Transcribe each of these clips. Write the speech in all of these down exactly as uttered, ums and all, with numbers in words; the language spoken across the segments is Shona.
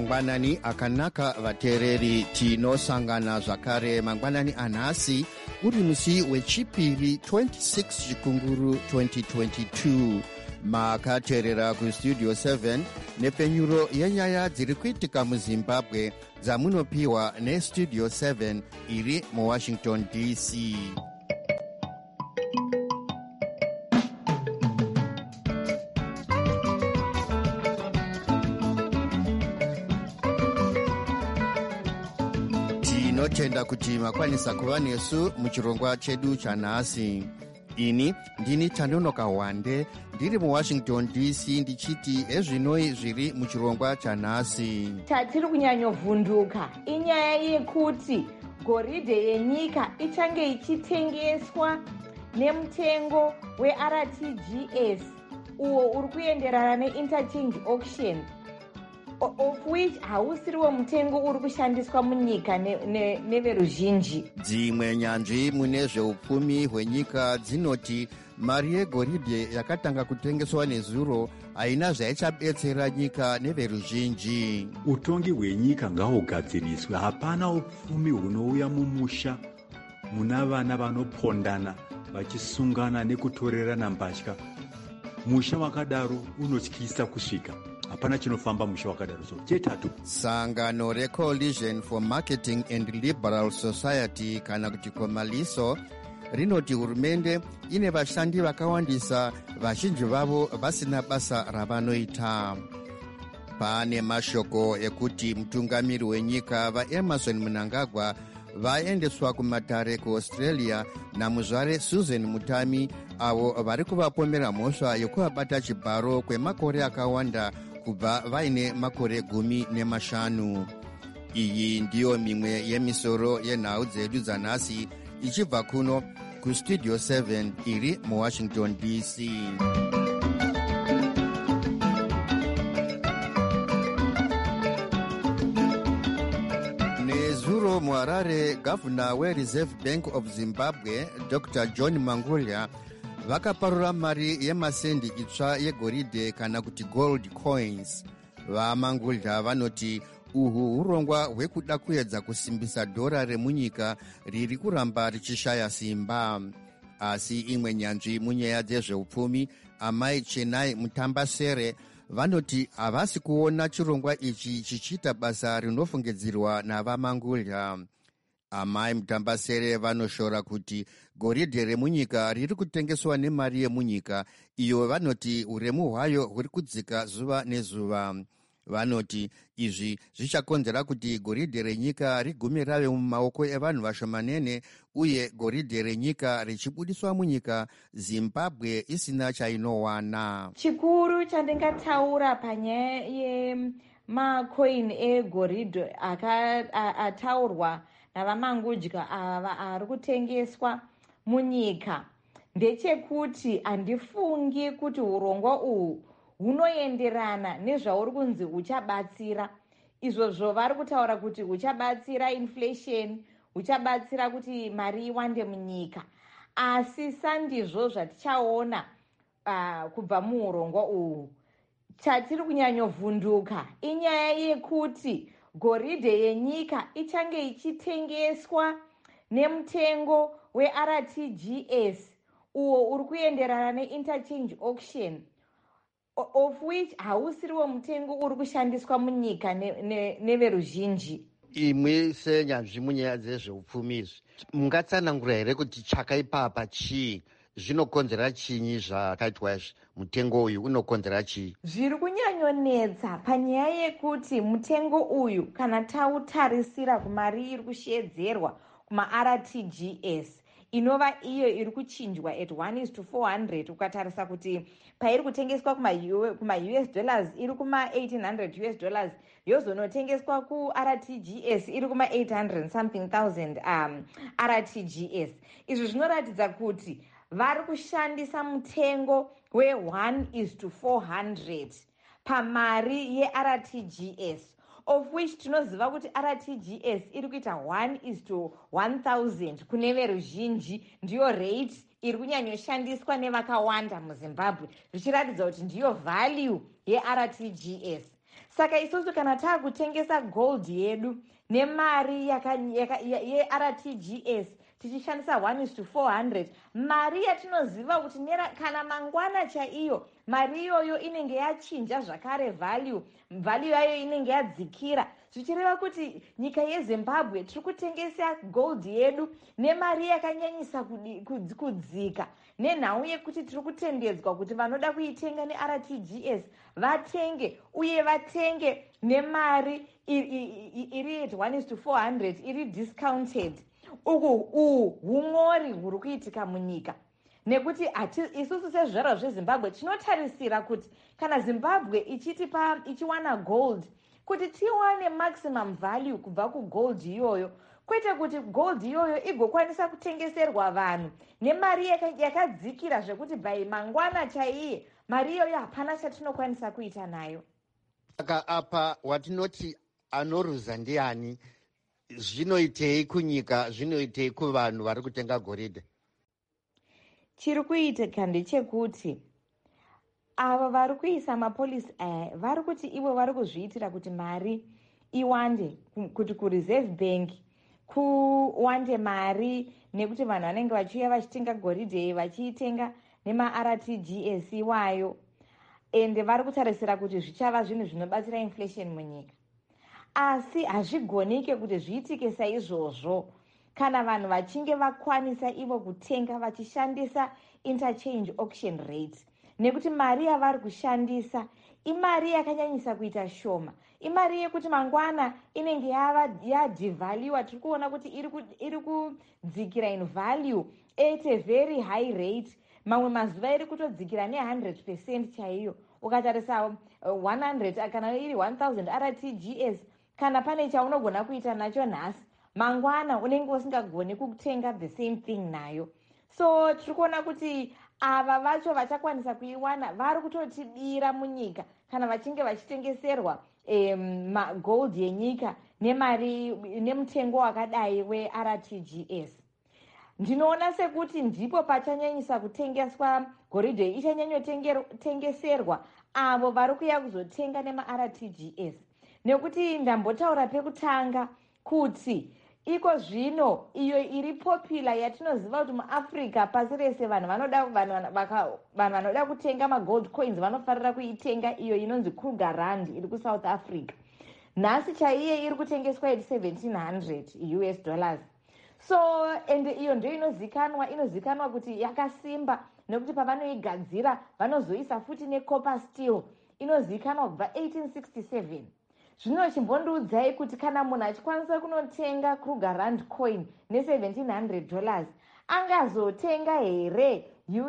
mangwanani akanaka vateereri, tinosangana zvakare mangwanani anhasi uri musi wechipiri twenty-six chikunguru twenty twenty-two. Makateerera kustudio seven nepfenyuro yenyaya dziri kuitika muzimbabwe dzamunopiwa nestudio seven iri muwashington D C. Tinotenda kuti makwanisa kuva nesu muchirongwa chedu chanhasi. Ini ndini Tanonoka Wande ndiri muwashington D C ndichiti ezvinoi zviri muchirongwa chanhasi. Chatiri kunyanyovhunduka inyaya yekuti goridhe yenyika ichange ichitengeswa nemutengo we-R T G S uwo uri kuenderana ne-interchange auction, of which hausiriwo mutengo uri kushandiswa munyika neveruzhinji. Ne, ne dzimwe nyanzvi mune zveupfumi hwenyika dzinoti mari yegoridhe yakatanga kutengeswa nezuro haina zvaichabetsera nyika neveruzhinji. Utongi hwenyika ngahugadziriswe. Hapana upfumi hunouya mumusha muna vana vanopondana vachisungana nekutorerana mbatya. Musha wakadaro unotyisa kusvika. Hapana chinofamba musha wakadaro. So chetatu, sangano reCoalition for Marketing and Liberal Society kana kuti Komaliso rinoti hurumende ine vashandi vakawandisa, vazhinji vavo vasina basa ravanoita. Pane mashoko ekuti mutungamiri wenyika vaEmerson Mnangagwa vaendeswa kumatare kuAustralia namuzvare Susan Mutami, avo vari kuvapomera mhosva yekuvabata chibharo kwemakore akawanda kubva vaine makore gumi nemashanu. Iyi ndiyo mimwe yemisoro yenhau dzedu dzanhasi ichibva kuno kustudio seven iri muwashington D C. Nezuro muHarare, gavhuna weReserve Bank of Zimbabwe Doctor John Mangulya vakaparura mari yemasendi itsva yegoridhe kana kuti gold coins. VaMangulya vanoti uhu urongwa hwekuda kuedza kusimbisa dhora remunyika riri kuramba richishaya simba. Asi imwe nyanzvi munyaya dzezveupfumi, Amai Chenai Mutambasere, vanoti havasi kuona chirongwa ichi chichiita basa rinofungidzirwa navaMangulya. Amai Mutambasere vanoshora kuti goridhe remunyika riri kutengeswa nemari yemunyika, iyo vanoti uremu hwayo huri kudzika zuva nezuva. Vanoti izvi zvichakonzera kuti goridhe renyika rigume rave mumaoko evanhu vashomanene, uye goridhe renyika richibudiswa munyika, Zimbabwe isina chainowana. Chikuru chandingataura panyaya yemacoin egoridhe akataurwa navaMangudya ava ari kutengeswa munyika ndechekuti handifungi kuti urongwa uhu hunoenderana nezvauri kunzi huchabatsira. Izvozvo vari kutaura kuti huchabatsira inflation, huchabatsira kuti mari iwande munyika, asi sandizvo zvatichaona uh, kubva muurongwa uhu. Chatiri kunyanyovhunduka inyaya yekuti goridhe yenyika ichange ichitengeswa nemutengo we-R T G S uwo uri kuenderana ne-interchange auction, of which hausiriwo mutengo uri kushandiswa munyika neveruzhinji. Ne, ne imwe senyanzvi munyaya dzezveupfumi izvi mungatsanangura here kuti chakaipapa chii? Zvinokonzera chinyi zvakaitwa izvi? Mutengo uyu unokonzera chii? Zviri kunyanyonetsa panyaya yekuti mutengo uyu kana tautarisira kumari iri kushedzerwa kuma-R T G S inova iyo iri kuchinjwa at one is to four hundred, ukatarisa kuti pairi kutengeswa kuma-U S dollars iri kuma-eighteen hundred U S dollars, yozonotengeswa ku-R T G S iri kuma-eight hundred something thousand um, R T G S. Izvi zvinoratidza kuti vari kushandisa mutengo we-one is to four hundred pamari ye-R T G S, of which tinoziva kuti R T G S iri kuita one is to one thousand kune veruzhinji, ndiyo rate iri kunyanyoshandiswa nevakawanda muZimbabwe, zvichiratidza kuti ndiyo value ye-R T G S. Saka isusu kana taakutengesa gold yedu nemari ye-R T G S tichishandisa one is to four hundred, mari yatinoziva kuti kana mangwana chaiyo mari iyoyo inenge yachinja zvakare value value yayo inenge yadzikira, zvichireva kuti nyika yeZimbabwe tiri kutengesa gold yedu nemari yakanyanyisa kudzika, nenhau yekuti tiri kutendedzwa kuti vanoda kuitenga ne-R T G S vatenge, uye vatenge nemari iri at one is to four hundred, iri discounted. Uku uhu humori huri kuitika munyika, nekuti isusu sezvizvarwa zveZimbabwe tinotarisira kuti kana Zimbabwe ichitipa ichiwana gold kuti tiwane maximum value kubva kugold iyoyo, kwete kuti gold iyoyo igokwanisa kutengeserwa vanhu nemari yakadzikira zvekuti by mangwana chaiye mari iyoyo hapana chatinokwanisa kuita nayo. Saka apa watinoti anoruza ndiani, zvinoitei kunyika, zvinoitei kuvanhu vari kutenga goridhe? Chiri kuitika ndechekuti ava vari kuisa mapolisi aya vari kuti ivo vari kuzviitira kuti mari iwande, kuti kureserve bank kuwande mari, nekuti vanhu vanenge vachiuya vachitenga goridhe vachiitenga nema-R T G S iwayo, ende vari kutarisira kuti zvichava zvinhu zvinobatsira inflation munyika. Asi hazvigonike kuti zviitike saizvozvo kana vanhu vachinge vakwanisa ivo kutenga vachishandisa interchange auction rate, nekuti mari yavari kushandisa imari yakanyanyisa kuita shoma, imari yekuti mangwana inenge yadevaluwa. Tiri kuona kuti iri kudzikira in value at a very high rate, mamwe mazuva iri kutodzikira ne one hundred percent chaiyo. Ukatarisa one hundred kana iri one thousand R T G S, kana pane chaunogona kuita nacho nhasi, mangwana unenge usingagoni kutenga the same thing nayo. So tiri kuona kuti ava vacho vachakwanisa kuiwana vari kutotibira munyika kana vachinge vachitengeserwa um, gold yenyika nemari nemutengo wakadai we-R T G S. Ndinoona sekuti ndipo pachanyanyisa kutengeswa goridhe ichanyanyotengeserwa avo vari kuya kuzotenga nema-R T G S, nekuti ndambotaura pekutanga kuti iko zvino iyo iri popular yatinoziva kuti muAfrica pasi rese vanhu vanoda vanhu vanoda kutenga magold coins vanofarira kuitenga iyo inonzi Kruger Rand iri kuSouth Africa. Nhasi chaiye iri kutengeswa at seventeen hundred U S dollars. So ende iyo ndio inozikanwa inozikanwa kuti yakasimba, nekuti pavanoigadzira vanozoisa futi necopper steel inozikanwa kubva eighteen sixty-seven. Zvino chimbondiudzai kuti kana munhu achikwanisa kunotenga Kruger Rand coin ne seventeen hundred dollars angazotenga here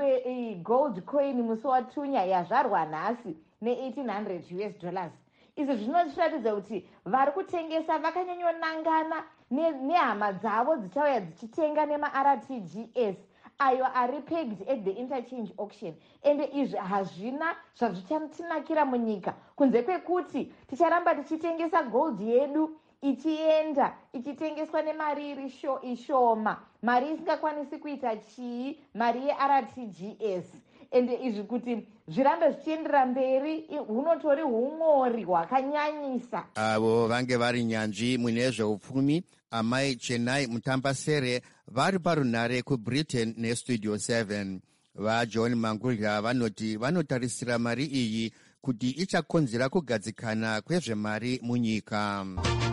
gold coin musi watunya yazvarwa nhasi ne eighteen hundred U S dollars? Izvi zvinotiratidza kuti vari kutengesa vakanyanyonangana nehama dzavo dzichauya dzichitenga nema-R T G S ayo ari pegged at the interchange auction, ende izvi hazvina zvazvichatinakira munyika kunze kwekuti ticharamba tichitengesa gold yedu ichienda ichitengeswa nemari iri ishoma, mari isingakwanisi kuita chii, mari ye-R T G S. Ende izvi kuti zvirambe zvichiendera mberi hunotori umori hwakanyanyisa. Avo vange vari nyanzvi mune zveupfumi amai Chenai Mutambasere vari parunhare kuBritain neStudio seven. VaJohn Mangulya vanoti vanotarisira mari iyi kuti ichakonzera kugadzikana kwezvemari munyika.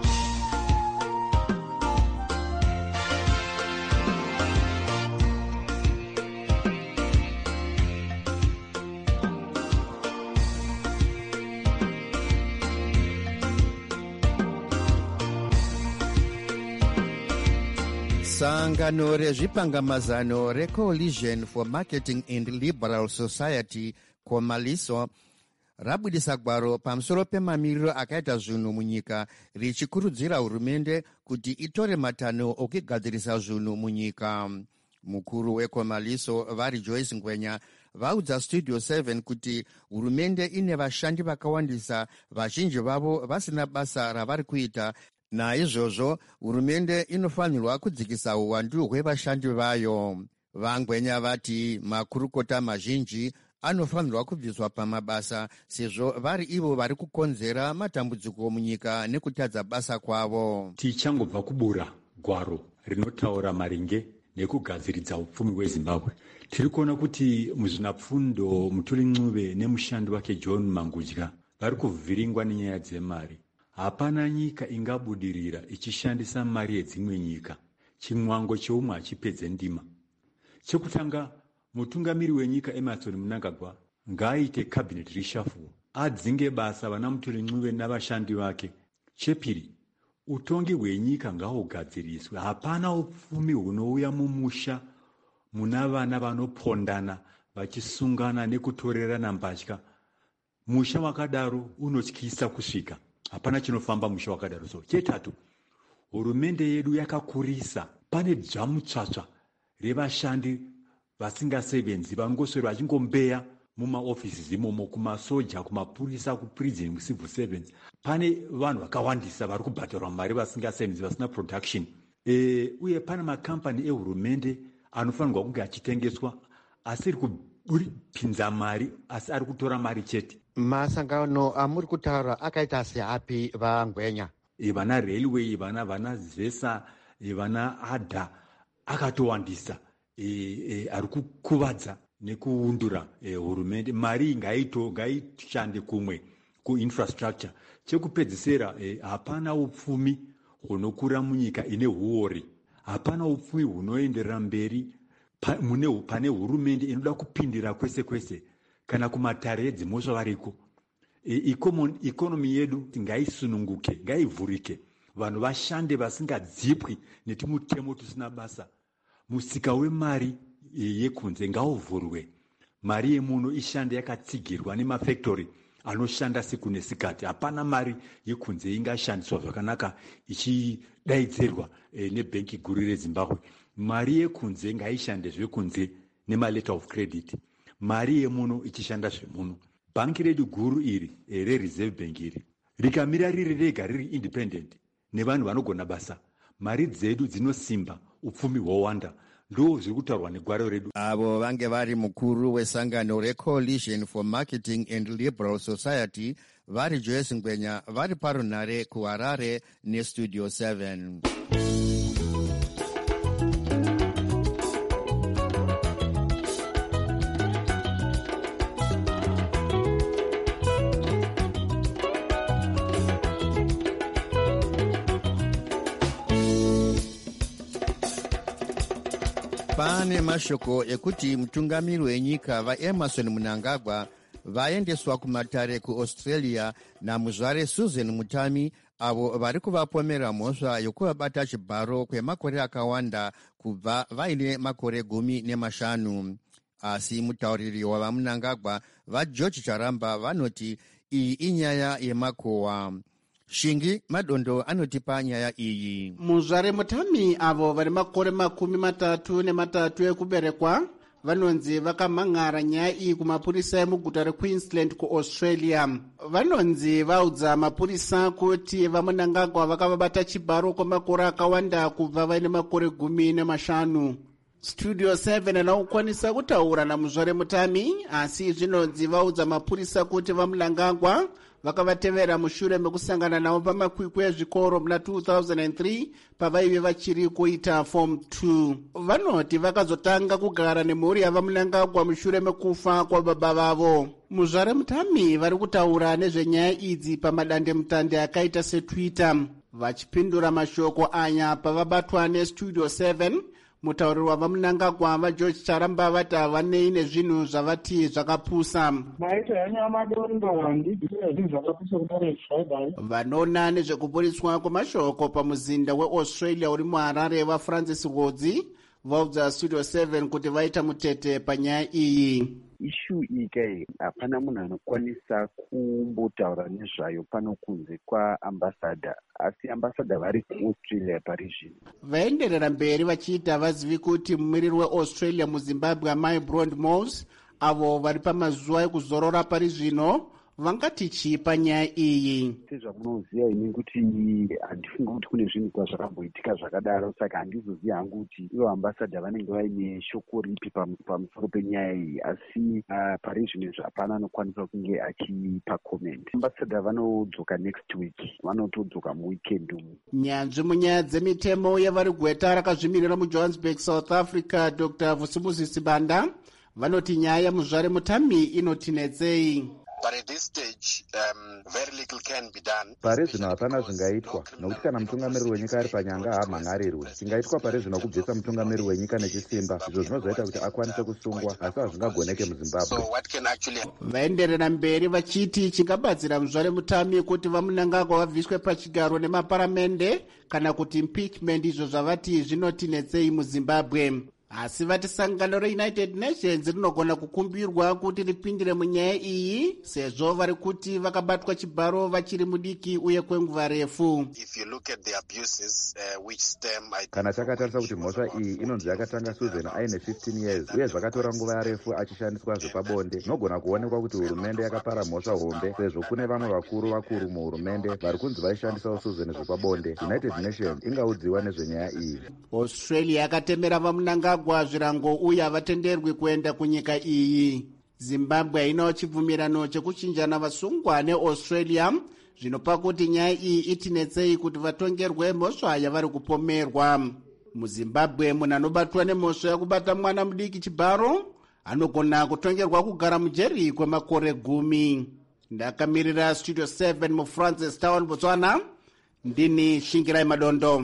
Sangano rezvipangamazano reCoalition for Marketing and Liberal Society Komaliso rabudisa gwaro pamusoro pemamiriro akaita zvinhu munyika richikurudzira hurumende kuti itore matanho okugadzirisa zvinhu munyika. Mukuru weKomaliso vari Joyce Ngwenya vaudza Studio seven kuti hurumende ine vashandi vakawandisa, vazhinji vavo vasina basa ravari kuita. Naizvozvo hurumende inofanirwa kudzikisa uwandu hwevashandi vayo. Vangwenya vati makurukota mazhinji anofanirwa kubviswa pamabasa sezvo vari ivo vari kukonzera matambudziko munyika nekutadza basa kwavo. Tichangobva kubura gwaro rinotaura maringe nekugadziridza upfumi hwezimbabwe, tiri kuona kuti muzvinapfundo Mutuli Ncube nemushandi wake John Mangudya vari kuvhiringwa nenyaya dzemari. Hapana nyika ingabudirira ichishandisa mari yedzimwe nyika. Chimwango cheumwe hachipedze ndima. Chekutanga, mutungamiri wenyika Emmerson Mnangagwa ngaaite cabinet reshuffle, adzinge basa vana Mutuli Ncube navashandi vake. Chepiri, utongi hwenyika ngahugadziriswe. Hapana upfumi hunouya mumusha muna vana vanopondana vachisungana nekutorerana mbatya. Musha wakadaro unotyisa kusvika. Hapana chinofamba musha wakadaro. So chetatu, hurumende yedu yakakurisa. Pane dzvamutsvatsva revashandi vasingasevenzi vanongoswera vachingombeya mumaofisi imomo, kumasoja, kumapurisa, kuprison, kucivil servants. Pane vanhu vakawandisa vari kubhadharwa mari vasingasevenzi, vasina production. E, uye pane makampani ehurumende anofanirwa kunge achitengeswa asiri kupinza mari, asi ari kutora mari chete. Masangano amuri kutaura akaita seapi vaNgwenya? E, vana railway, vana vana Zesa, e, vana Ada akatowandisa e, e, ari kukuvadza nekuundura e, hurumende. Mari ngaito ngaishande kumwe kuinfrastructure. Chekupedzisira, e, hapana upfumi hunokura munyika ine huori. Hapana upfumi hunoenderera mberi pa, mune pane hurumende inoda kupindira kwese kwese kana kumatare edzimhosva variko. E, ikonomi yedu ngaisununguke, ngaivhurike, vanhu vashande vasingadzipwi netimutemo tusina basa. Musika wemari e, yekunze ngauvhurwe. Mari yemuno ishande yakatsigirwa nemafactory anoshanda siku nesikati. Hapana mari yekunze ingashandiswa zvakanaka ichidaidzirwa e, nebhenki guru reZimbabwe. Mari yekunze ngaishande zvekunze nemaletter of credit. Mari yemuno ichishanda zvemuno. Bhanki redu guru iri e, reReserve Bank iri rikamira riri rega riri independent nevanhu vanogona basa, mari dzedu dzinosimba, upfumi hwowanda. Ndo zviri kutaurwa negwaro redu. Avo vange vari mukuru wesangano reCoalition for Marketing and Liberal Society vari Joyce Ngwenya vari parunhare kuHarare neStudio seven. Pane mashoko ekuti mutungamiri wenyika vaEmmerson Mnangagwa vaendeswa kumatare kuAustralia namuzvare Susan Mutami, avo vari kuvapomera mhosva yokuvabata chibharo kwemakore akawanda kubva vaine makore gumi nemashanu. Asi mutauriri wavaMnangagwa vaGeorge Charamba vanoti iyi inyaya yemakowa. Shingi Madondo anotipa nyaya iyi. Muzvare Mutami avo vari makore makumi matatu nematatu ekuberekwa vanonzi vakamhan'ara nyaya iyi kumapurisa emuguta reQueensland kuAustralia. Vanonzi vaudza mapurisa kuti vaMnangagwa vakavabata chibharo kwemakore akawanda kubva vaine makore gumi nemashanu. Studio seven anokwanisa kutaura namuzvare Mutami, asi zvinonzi vaudza mapurisa kuti vaMnangagwa vakavatevera mushure mekusangana navo pamakwikwi ezvikoro muna two thousand three pavaive vachiri kuita form two. Vanoti vakazotanga kugara nemhuri yavaMnangagwa mushure mekufa kwababa vavo. Muzvare Mutami vari kutaura nezvenyaya idzi pamadandemutande akaita seTwitter. Vachipindura mashoko aya pavabatwa neStudio seven, mutauriri wavaMnangagwa vaGeorge Charamba vati havanei nezvinhu zvavati zvakapusa. Vanoona nezvekuburiswa kwemashoko pamuzinda weAustralia uri muHarare vaFrancis Rodzi vaudza Studio seven kuti vaita mutete panyaya iyi. Ishu iyi hapana munhu anokwanisa kumbotaura nezvayo pano kunze kwaambassador, asi ambassador vari kuAustralia pari zvino. Vaenderera mberi vachiita havazivi kuti mumiriri weAustralia muZimbabwe Amai Brond Mose avo vari pamazuva ekuzorora pari zvino vangati chii panyaya iyi? sezvamunoziva ini kuti handifungi kuti kune zvinhu kwa zvakamboitika zvakadaro, saka handizozivi hangu kuti ivo ambasadha vanenge vaine shoko ripi pamusoro penyaya iyi, asi uh, pari zvino zvapana anokwanisa kunge achipa comment. Ambasadha vanodzoka next week, vanotodzoka muweekend umu. Nyanzvi munyaya dzemitemo yavari gweta rakazvimirira mujohannesburg, south africa, Dr Vusimuzi Banda vanoti nyaya muzvare mutami inotinetsei. But at this stage, um, very little can be done. Pari zvino hapana zvingaitwa, nokuti kana mutungamiriri wenyika ari panyanga haamhangarirwe. Chingaitwa pari zvino kubvisa mutungamiriri wenyika nechisimba, izvo zvinozoita kuti akwanise kusungwa, asi hazvingagoneke muZimbabwe. So what can actually... vaenderera mberi vachiti chingabatsira muzvare mutami kuti vamunangagwa vabviswe pachigaro nemaparamende kana kuti impeachment, izvo zvavati zvinotinetsei muZimbabwe. Asi vati sangano reUnited Nations rinogona kukumbirwa kuti ripindire munyaya iyi sezvo vari kuti vakabatwa chibharo vachiri mudiki uye kwenguva refu. Kana takatarisa kuti mhosva iyi inonzi yakatanga Susan aine fifteen years uye zvakatora nguva refu achishandiswa zvepabonde, nogona kuonekwa kuti hurumende yakapara mhosva hombe sezvo kune vamwe vakuru vakuru muhurumende vari kunzi vaishandisawo Susan zvepabonde. United Nations ingaudziwa nezvenyaya iyi. Australia yakatemera vamunanga gwa zvirango uye havatenderwi kuenda kunyika iyi. Zimbabwe hainawo chibvumirano chekuchinjana vasungwa neAustralia, zvinopa kuti nyaya iyi itinetsei kuti vatongerwe mhosva yavari kupomerwa. MuZimbabwe munhu anobatwa nemhosva yekubata mwana mudiki chibharo anogona kutongerwa kugara mujeri kwemakore gumi. Ndakamirira Studio seven muFrancis Town, Botswana, ndini Shingirai Madondo.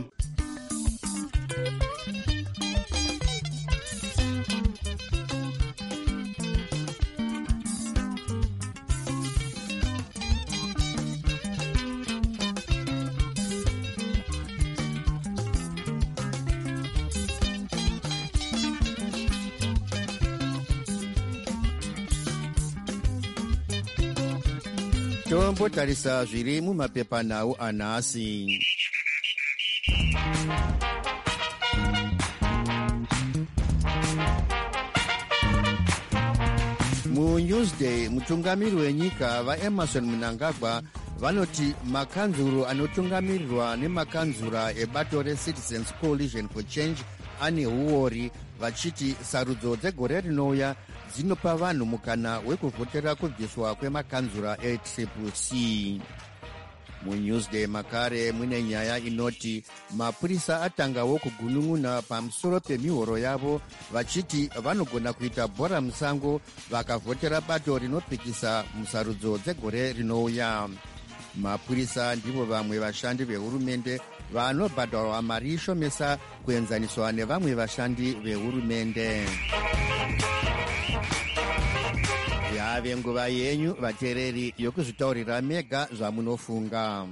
tombotarisa zviri mumapepanhau anhasi. muNewsday mutungamiri wenyika vaEmerson Mnangagwa vanoti makanzuro anotungamirirwa nemakanzura ebato reCitizens Coalition for Change ane huori, vachiti sarudzo dzegore rinouya dzinopa vanhu mukana wekuvhotera kubviswa kwemakanzura etriple C. muNewsday makare mune nyaya inoti mapurisa atangawo kugunun'una pamusoro pemihoro yavo, vachiti vanogona kuita bhora musango vakavhotera bato rinopikisa musarudzo dzegore rinouya. Mapurisa ndivo vamwe vashandi vehurumende vanobhadharwa mari ishomesa kuenzaniswa nevamwe vashandi vehurumende. Yave nguva yenyu vateereri yokuzvitaurira mega zvamunofunga.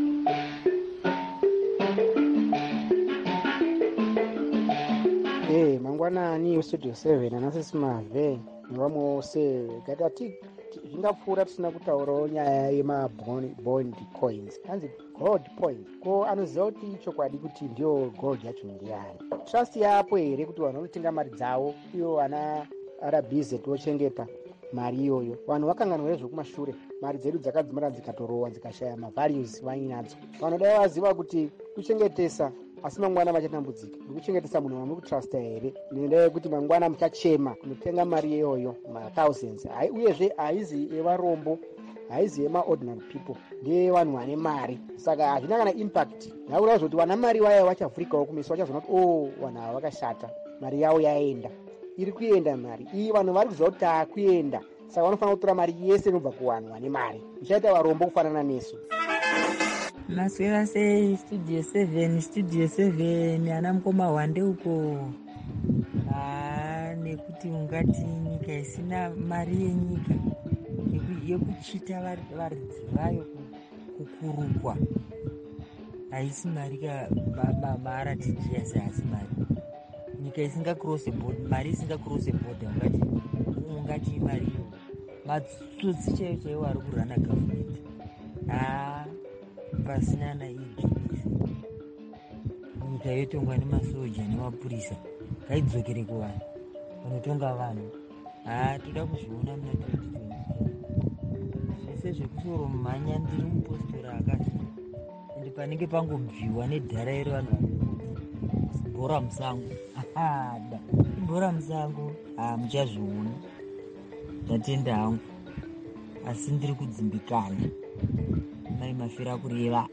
Hey, mangwanani Studio seven anasisi mave nevamwe vose gatati zvingapfuura tisina kutaurawo nyaya yemabond coins, anzi gold point. Ko anoziva kuti chokwadi kuti ndiyo gold yacho ndiyani? Trust yapo here kuti vanhu vanotenga mari dzavo iyo vana arabhize tochengeta mari iyoyo? Vanhu vakanganwa nezvekumashure, mari dzedu dzakadzimira dzikatorowa dzikashaya mavalues vainadzo. Vanodai vaziva kuti kuchengetesa asi mangwana vachatambudzika nekuchengetesa munhu wamuri kutrasta here, ngendaa yekuti mangwana muchachema kunotenga mari iyoyo mathousands. Uyezve haizi yevarombo, haizi yemaordinary people, ndeyevanhu vane mari. Saka hazvina kana impact. Ndakureva zoti vana mari vaya vachavhurikawo kumeso, vachazoona kuti oh, vanhu ava vakashata, mari yavo yaenda. Iri kuenda mari iyi, vanhu vari kuziva kuti taakuenda, saka vanofanira kutora mari yese inobva kuvanhu vane mari. Ichaita varombo kufanana nesu. Maswera sei Studio seven, Studio seven ana mukoma wande uko. Ah, nekuti ungati nyika isina mari yenyika yekuchita varidzi vayo kukurukwa, haisi mari ka maara tijia seasi mari. Nyika isinga cross board, mari isinga cross board, ungati ungati mari matsotsi chaiyo chaiyo vari kurana government. Ah, pasina na ijubisi. Nyika yotongwa nemasoja nemapurisa, ngaidzokere kuvanhu vanotonga vanhu. Ah, toda kuzviona muna twenty twenty-four. sezvekusoro mumhanya ndiri mupostora akati ende panenge pangobviwa nedhara iri vanhu bhora musango ada bhora musango hamuchazviona ndatenda hangu asi ndiri kudzimbikana mai mafira kureva.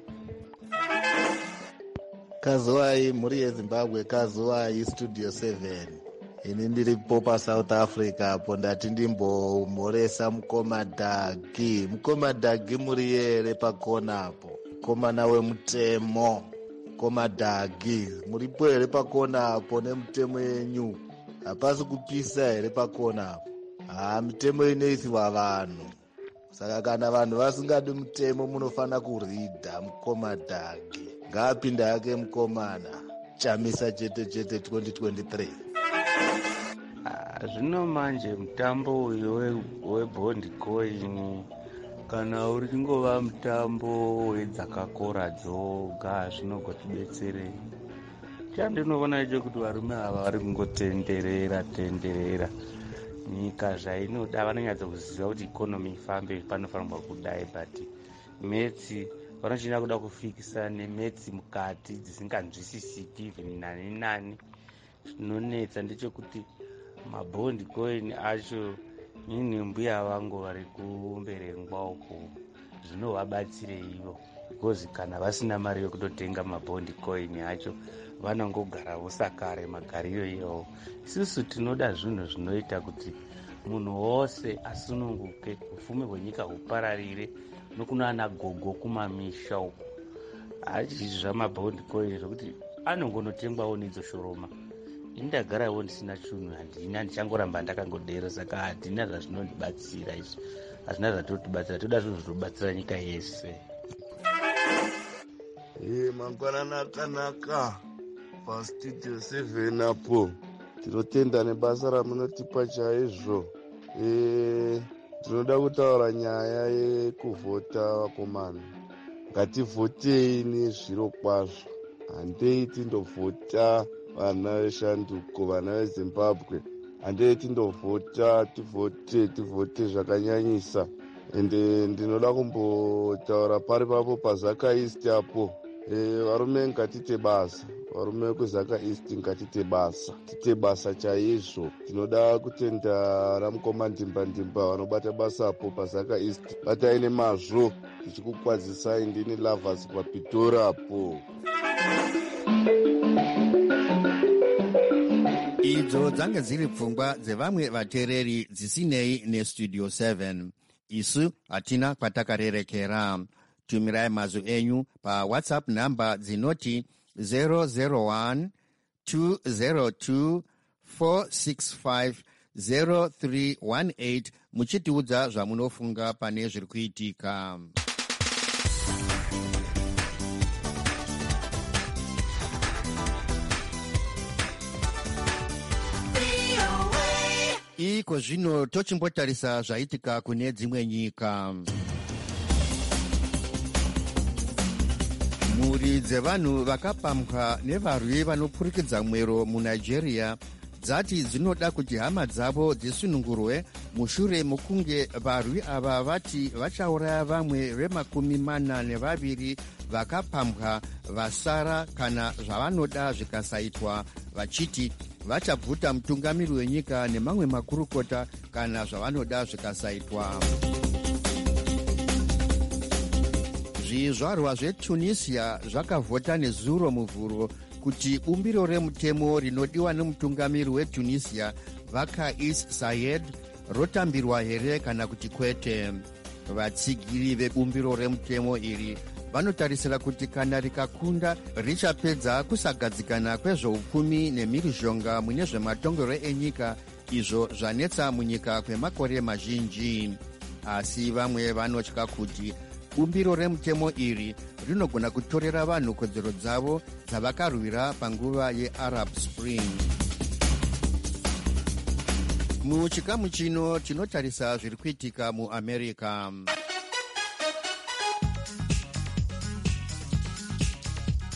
Kazowai mhuri yeZimbabwe, Kazowai studio seven. Ini ndiripo paSouth Africa apo ndati ndimbomhoresa mukomadhagi. Mukomadhagi muri here pakona apo? Komana wemutemo. Komadhagi muripo here pakona apo nemutemo yenyu? Hapasi kupisa here pakona apo? Ha, mitemo inoisiwa vanhu. Saka kana vanhu vasingadi mutemo munofana kuridha mukomadhagi. Ngapinda yake mukomana chamisa chete chete twenty twenty-three. Ah, zvino manje mutambo uyu webhondi coin kana uri kungova mutambo wedzakakora dzoga zvinogotibetserei? Chandinoona icho kuti varume ava vari kungotenderera tenderera nyika zvainoda, vanonyatsa kuziva kuti ikonomi ifambe panofanirwa kudai, but metsi vanochida kuda kufikisa nemetsi mukati dzisinganzwisisiki even nani nani. Zvinonetsa ndechekuti mabhondi coin acho ini mbuya vangu vari kumberengwa uko zvinovabatsireivo, because kana vasina mari yokutotenga mabhondi coin acho vanongogarawo sakare magariro iwo. Isusu tinoda zvinhu zvinoita kuti munhu wose asununguke, upfumi hwenyika hupararire nokunana gogo kumamisha uko. Hazvizvi zvamabhondi coin zvokuti anongonotengwawo nedzoshoroma. Indagarawo ndisina chunhu, handina, ndichangoramba ndakangodero, saka handina zvazvinondibatsira izvi. Hazvina zvatotibatsira, toda zvinhu zvinobatsira nyika yese. Eh, mangwanani akanaka pastudio seven apo. Tinotenda nebasa ramunotipa chaizvo. Eh, tinoda kutaura nyaya yekuvhota vakomana. Ngativhotei nezviro kwazvo. Handei tindovhota vana veshanduko, vana veZimbabwe. Handei tindovhota, tivhote, tivhote zvakanyanyisa. Ende ndinoda kumbotaura pari papo paZaka East apo. E, varume ngatite basa, varume wekuzaka East ngatite basa, tite basa chaizvo. Tinoda kutenda ramukoma ndimba ndimba vanobata basa apo paZaka East. Batai nemazvo, tichikukwazisai ndini Lovers paPitora apo. Idzo dzange dziri pfungwa dzevamwe vateereri dzisinei nestudio seven. Isu hatina kwatakarerekera. Tumirai mazwi enyu paWhatsApp namba dzinoti zero zero one two zero two four six five zero three one eight muchitiudza zvamunofunga pane zviri kuitika. Iko zvino tochimbotarisa zvaitika kune dzimwe nyika. Mhuri dzevanhu vakapambwa nevarwi vanopurikidza mwero muNigeria dzati dzinoda kuti hama dzavo dzisunungurwe mushure mokunge varwi ava vati vachauraya vamwe vemakumi mana nevaviri vakapambwa vasara kana zvavanoda zvikasaitwa, vachiti vachabvuta mutungamiri wenyika nemamwe makurukota kana zvavanoda zvikasaitwa. Zvizvarwa zveTunisia zvakavhota nezuro muvhuro kuti bumbiro remutemo rinodiwa nemutungamiri weTunisia Kais Saied rotambirwa here kana kuti kwete. Vatsigiri vebumbiro remutemo iri vanotarisira kuti kana rikakunda richapedza kusagadzikana kwezveupfumi nemhirizhonga mune zvematongero enyika, izvo zvanetsa munyika kwemakore mazhinji. Asi vamwe vanotya kuti bumbiro remutemo iri rinogona kutorera vanhu kodzero dzavo dzavakarwira panguva yeArab Spring. Muchikamu chino tinotarisa zviri kuitika muAmerica.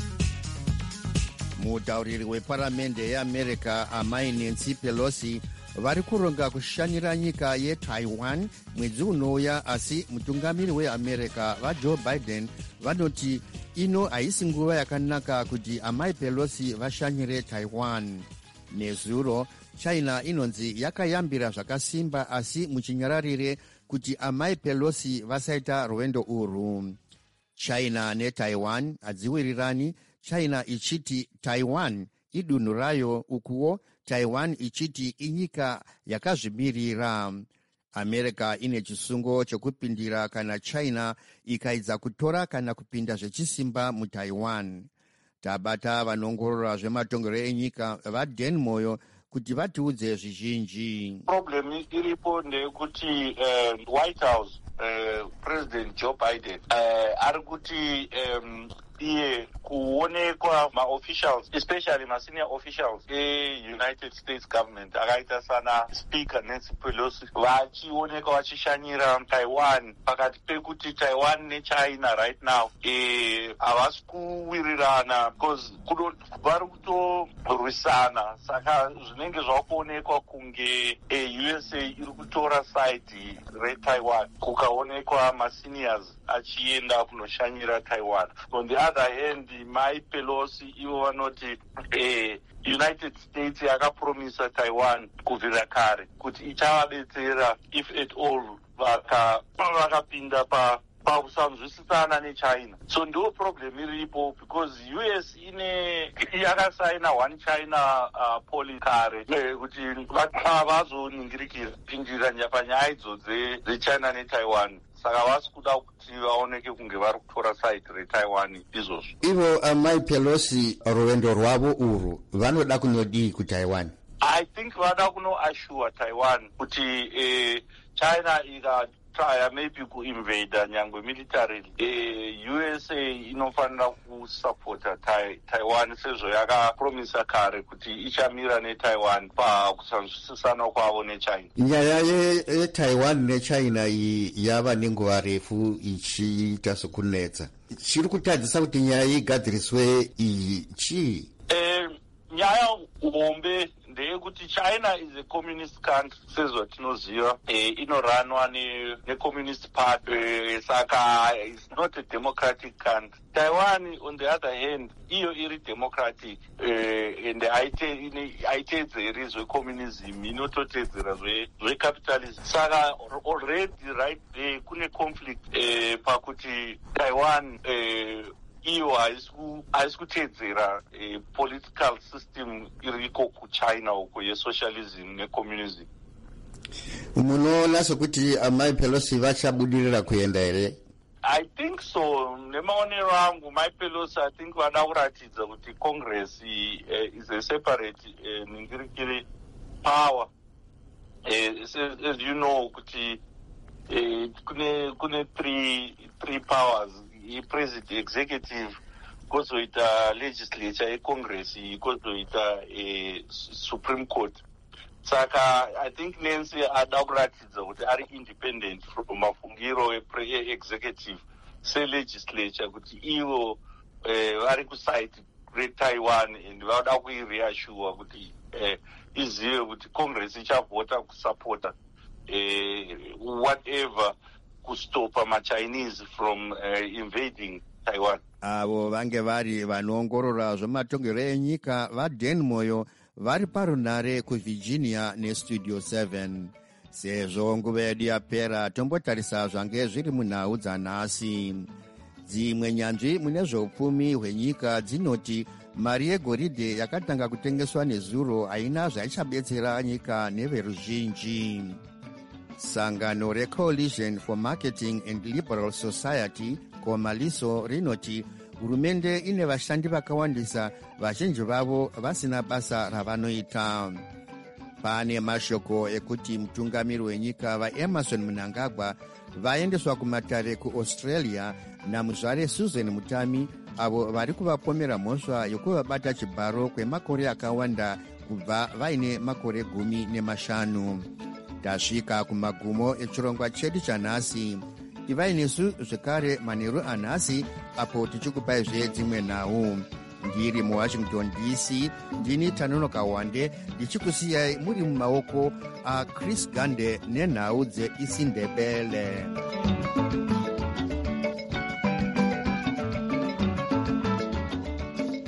Mutauriri weparamende yeAmerica Amai Nancy Pelosi vari kuronga kushanyira nyika yetaiwan mwedzi unouya, asi mutungamiri weamerica vajoe biden vanoti ino haisi nguva yakanaka kuti amai pelosi vashanyire taiwan. Nezuro china inonzi yakayambira zvakasimba, asi muchinyararire kuti amai pelosi vasaita rwendo urwu. China netaiwan hadziwirirani, china ichiti taiwan idunhu rayo, ukuwo taiwan ichiti inyika yakazvimirira. America ine chisungo chekupindira kana China ikaedza kutora kana kupinda zvechisimba mutaiwan. Tabata vanongorora zvematongero enyika vaDan Moyo kuti vatiudze zvizhinji. Problem iripo ndeyekuti uh, White House uh, President Joe Biden uh, ari kuti um, iye kuonekwa ma-officials, especially ma-senior officials e-United States government akaita sana Speaker Nancy Pelosi vachionekwa vachishanyira Taiwan, pakati pekuti Taiwan neChina right now havasi kuwirirana because vari kutorwisana. Saka zvinenge zvakuonekwa kunge U S A iri kutora side reTaiwan, kukaonekwa ma-seniors achienda kunoshanyira Taiwan. On the other hand, Mai Pelosi ivo vanoti eh, United States yakapromisa Taiwan kubvira kare kuti ichavabetsera if at all vakapinda pa pakusanzwisisana neChina. So ndo problem iripo because U S ine yakasaina one China uh, policy kare kuti vazoningirikira pindiranya panyaya idzodze dzeChina neTaiwan. Saka vasi kuda kuti vaoneke kunge vari kutora side reTaiwan izvozvo. Ivo amai Pelosi rwendo rwavo urwu vanoda kunodii kuTaiwan? I think vada kunoassure Taiwan kuti eh, China ika try maybe kuinvade nyangwe militarily, eh, U S A inofanira kusupporta tai, Taiwan sezvo yakapromisa kare kuti ichamira neTaiwan pakusanzwisisana kwavo neChina. Nyaya yeTaiwan neChina iyi yava nenguva refu ichiita sokunetsa. Chiri kutadzisa kuti nyaya igadziriswe iyi chii? Eh, nyaya hombe ndeyekuti China is a communist country sezvatinoziva, eh, inoranwa ne, ne communist party, eh, saka it's not a democratic country. Taiwan on the other hand iyo iri democratic, eh, and haitedzeri zvecommunism, inototedzera zvecapitalism. Saka already right there kune conflict eh, pakuti Taiwan eh, iyo haisi kutedzera eh, political system iriko kuChina uko yesocialism necommunism. Munoona sokuti amai Pelosi vachabudirira kuenda here? I think so. Nemaonero angu Mai Pelosi I think vada kuratidza kuti Congress uh, is a separate uh, ningirikiri power. Uh, as, as you know kuti uh, kune kune three three powers. President executive kozoita legislature yeCongress kozoita e Supreme Court. Saka I think Nancy ada kuratidza kuti ari independent from mafungiro e-executive se-legislature kuti ivo vari kuside reTaiwan and vada kuireassure kuti izive kuti Congress ichavhota kusupporta whatever kustopa ma-Chinese from uh, invading Taiwan. Avo vange vari vanoongorora zvematongero enyika vaDan Moyo vari parunare kuVirginia neStudio seven. Sezvo nguva yedu yapera, tombotarisa zvange zviri munhau dzanhasi. Dzimwe nyanzvi mune zveupfumi hwenyika dzinoti mari yegoridhe yakatanga kutengeswa nezuro haina zvaichabetsera nyika neveruzhinji. Sangano reCoalition for Marketing and Liberal Society, Komaliso, rinoti hurumende ine vashandi vakawandisa, vazhinji vavo vasina basa ravanoita. Pane mashoko ekuti mutungamiri wenyika vaEmerson Mnangagwa vaendeswa kumatare kuAustralia namuzvare Susan Mutami, avo vari kuvapomera mhosva yokuvabata chibharo kwemakore akawanda kubva vaine makore gumi nemashanu. Tasvika kumagumo echirongwa chedu chanhasi. Ivai nesu zvekare manheru anhasi apo tichikupaizve dzimwe nhau. ndiri mu Washington D C ndini Tanono Kawande ndichikusiyai muri mu maoko a Chris Gande nenhau dzeIsindebele.